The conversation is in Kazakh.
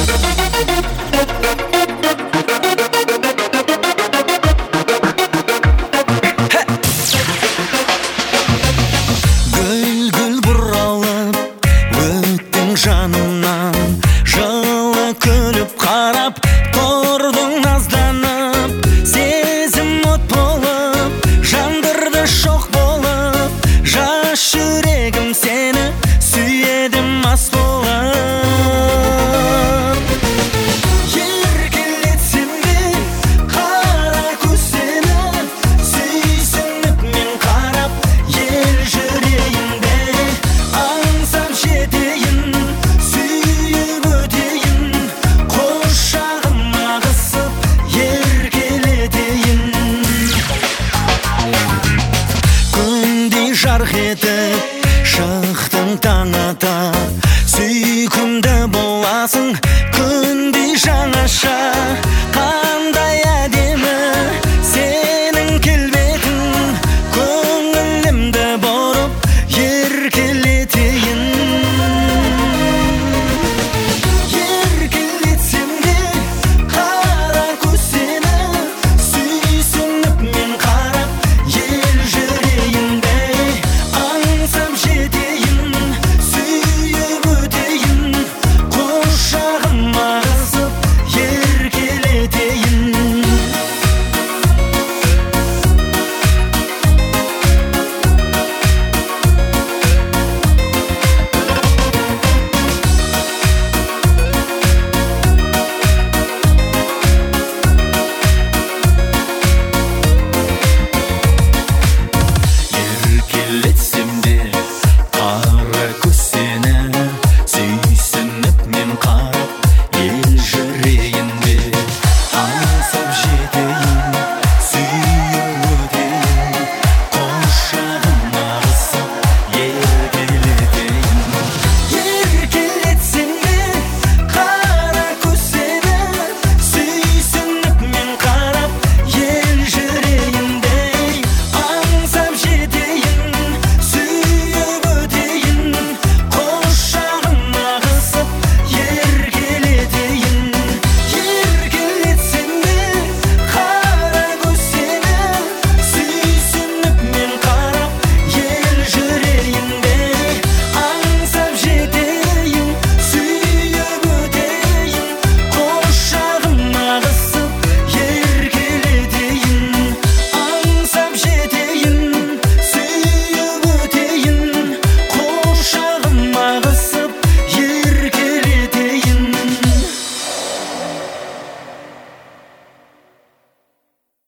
Гүл-гүл бұралып өттің жанымнан, жылы күліп қарап тұрдың назданып, сезім от болып жандырды шоқ болып, жас жүрегім сені сүйеді мас болып. Еркелетсем мен қара көздені, сүйсініп мен қарап ел жүрейінде, аңсап жетейін, сүйіп өтейін, құшағыма қысып еркелетейін. Күндей жарқ етіп шықтың таң ата, сүйкімді боласың